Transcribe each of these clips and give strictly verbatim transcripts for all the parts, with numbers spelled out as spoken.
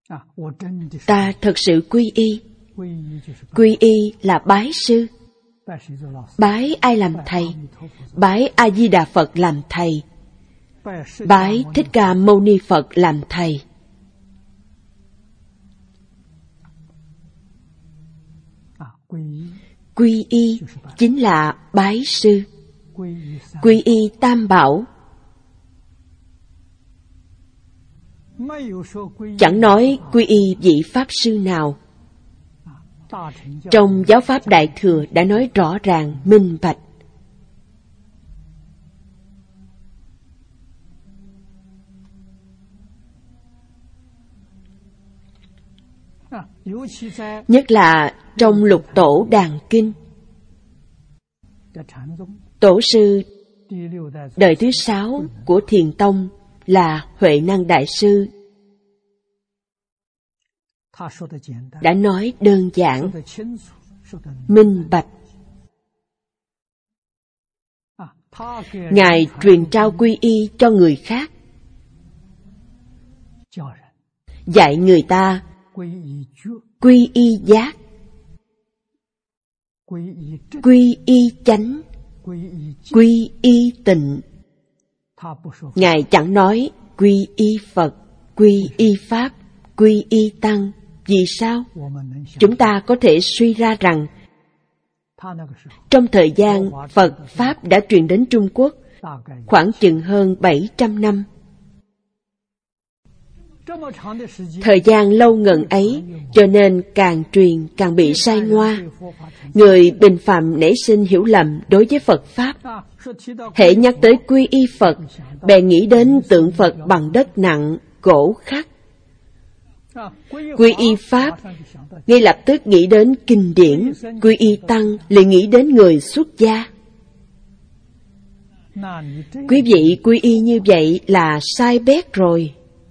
Ta thật sự quy y. Quy y là bái sư. Bái ai làm thầy? Bái A Di Đà Phật làm thầy. Bái Thích Ca Mâu Ni Phật làm thầy. Quy y chính là bái sư. Quy y Tam Bảo. Chẳng nói quy y vị Pháp Sư nào. Trong Giáo Pháp Đại Thừa đã nói rõ ràng, minh bạch. Nhất là trong Lục Tổ Đàn Kinh, Tổ sư đời thứ sáu của Thiền Tông là Huệ Năng Đại Sư đã nói đơn giản, minh bạch. Ngài truyền trao quy y cho người khác, dạy người ta quy y giác, quy y chánh, quy y tịnh. Ngài chẳng nói quy y Phật, quy y Pháp, quy y Tăng. Vì sao? Chúng ta có thể suy ra rằng trong thời gian Phật Pháp đã truyền đến Trung Quốc khoảng chừng hơn bảy trăm năm. Thời gian lâu ngần ấy, cho nên càng truyền càng bị sai ngoa. Người bình phàm nảy sinh hiểu lầm đối với Phật Pháp. Hễ nhắc tới quy y Phật, bèn nghĩ đến tượng Phật bằng đất nặng, gỗ khắc. Quy y Pháp, ngay lập tức nghĩ đến kinh điển. Quy y Tăng, lại nghĩ đến người xuất gia. Quý vị quy y như vậy là sai bét rồi.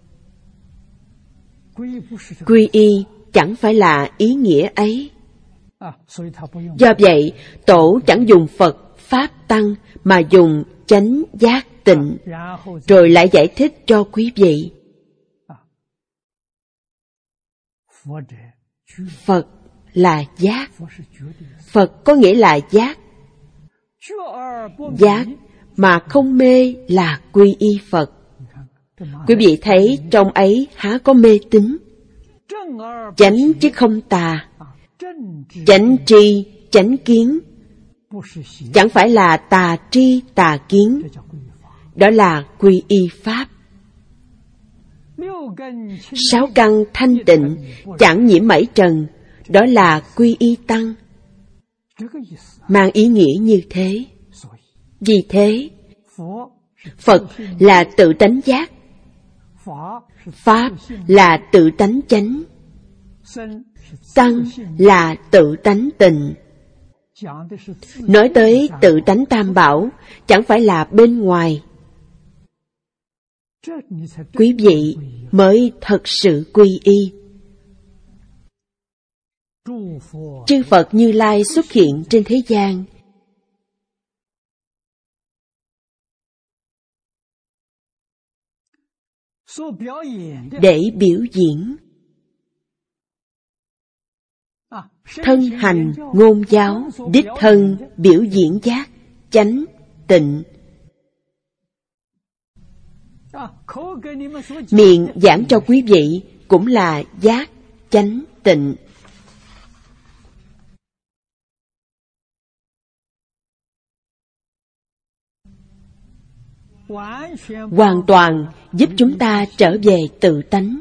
Quy y chẳng phải là ý nghĩa ấy. Do vậy, Tổ chẳng dùng Phật, Pháp, Tăng, mà dùng chánh, giác, tịnh, rồi lại giải thích cho quý vị. Phật là giác. Phật có nghĩa là giác. Giác mà không mê là quy y Phật. Quý vị thấy trong ấy há có mê tín? Chánh chứ không tà. Chánh tri, chánh kiến, chẳng phải là tà tri, tà kiến. Đó là quy y Pháp. Sáu căn thanh tịnh, chẳng nhiễm mảy trần, đó là quy y Tăng. Mang ý nghĩa như thế. Vì thế, Phật là tự tánh giác, Pháp là tự tánh chánh, Tăng là tự tánh tịnh. Nói tới tự tánh Tam Bảo, chẳng phải là bên ngoài. Quý vị mới thật sự quy y. Chư Phật Như Lai xuất hiện trên thế gian, để biểu diễn thân hành ngôn giáo, đích thân biểu diễn giác, chánh, tịnh. Miệng giảng cho quý vị cũng là giác, chánh, tịnh. Hoàn toàn giúp chúng ta trở về tự tánh.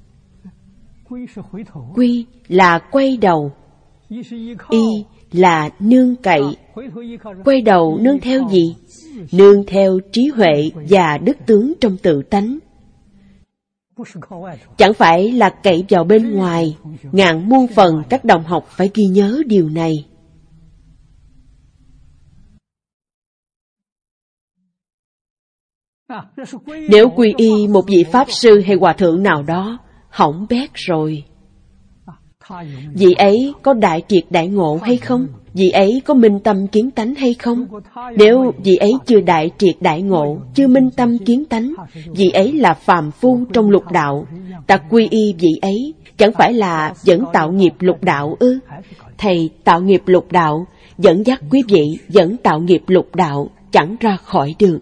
Quy là quay đầu, y là nương cậy. Quay đầu nương theo gì? Nương theo trí huệ và đức tướng trong tự tánh. Chẳng phải là cậy vào bên ngoài. Ngàn muôn phần các đồng học phải ghi nhớ điều này. Nếu quy y một vị Pháp Sư hay Hòa Thượng nào đó, hỏng bét rồi. Vị ấy có đại triệt đại ngộ hay không? Vị ấy có minh tâm kiến tánh hay không? Nếu vị ấy chưa đại triệt đại ngộ, chưa minh tâm kiến tánh, vị ấy là phàm phu trong lục đạo. Ta quy y vị ấy, chẳng phải là vẫn tạo nghiệp lục đạo ư? Thầy tạo nghiệp lục đạo, dẫn dắt quý vị vẫn tạo nghiệp lục đạo, chẳng ra khỏi được.